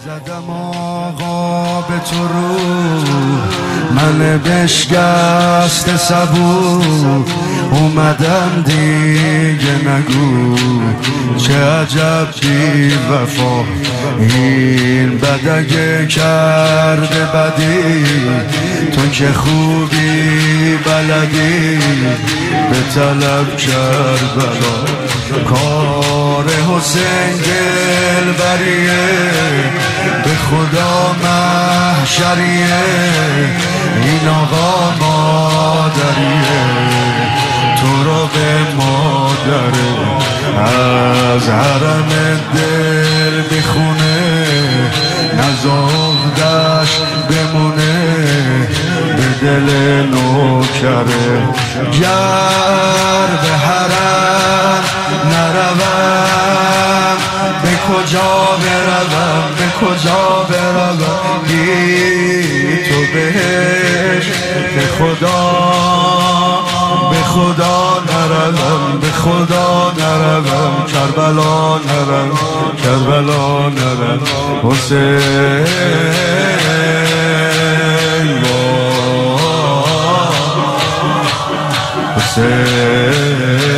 زدم آقا به تو رو من بشکست صبور اومدم دیگه نگو چه عجب بی وفا این بد اگه کرده بدی تو که خوبی بلدی به طلب کربلا کار حسین دلبریه به خدا محشریه این آقا مادریه تو رو به مادره از حرم دل بخونه نزاغدش بمونه به دل نوکره گر به حرم نروم به کجا بروم به کجا بروم بی تو بهش به خدا نروم به خدا نروم کربلا نروم کربلا نروم حسین حسین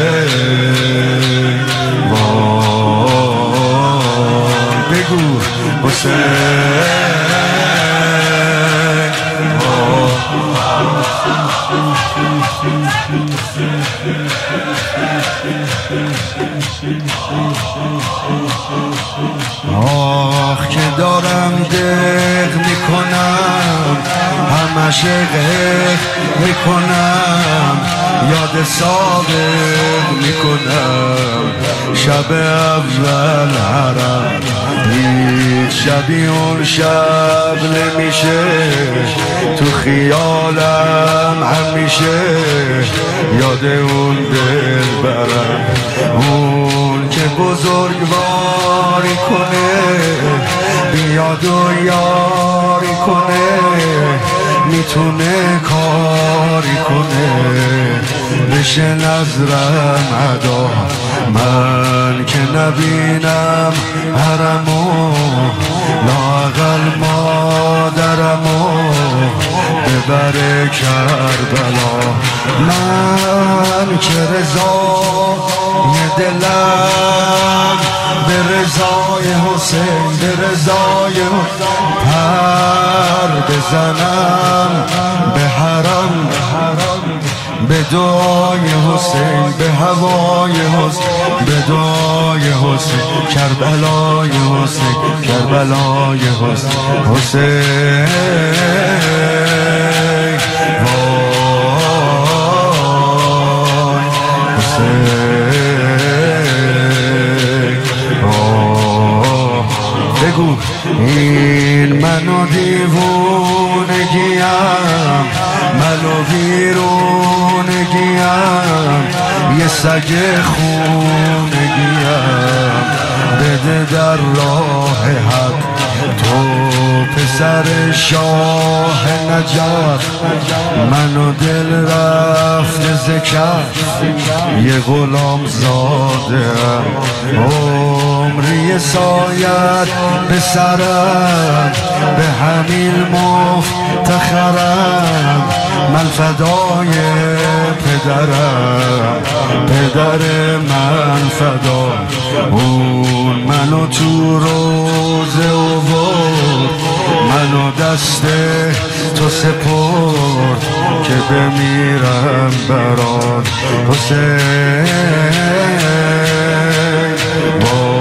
بگو حسین آخ که دارم دق میکنم همش دق میکنم یاد سابق میکنم شب اول حرم هیچ شبی اون شب نمیشه تو خیالم همیشه یاد اون دل برم اون که بزرگواری کنه بیاد و یاری کنه میتونه کاری کنه بشه نظرم عدا من که نبینم حرمو لااقل مادرمو ببره کربلا من که رضای دلم به رضای حسین به رضای پر بزنم به حرم به دعای حسین به هوای حسین به دعای حسین کربلای حسین کربلای حسین حسین وای حسین بگو این منو دیوونگیم منو ویرونگیم یه سگ خونگیم بده در راه حق تو پسر شاه نجف منو دل رفت زکف یه غلام زادم عمری سایت به سرم به همین مفتخرم من فدای پدرم پدر من فدا اون منو تو روزه آورد منو دست تو سپرد که بمیرم برات حسین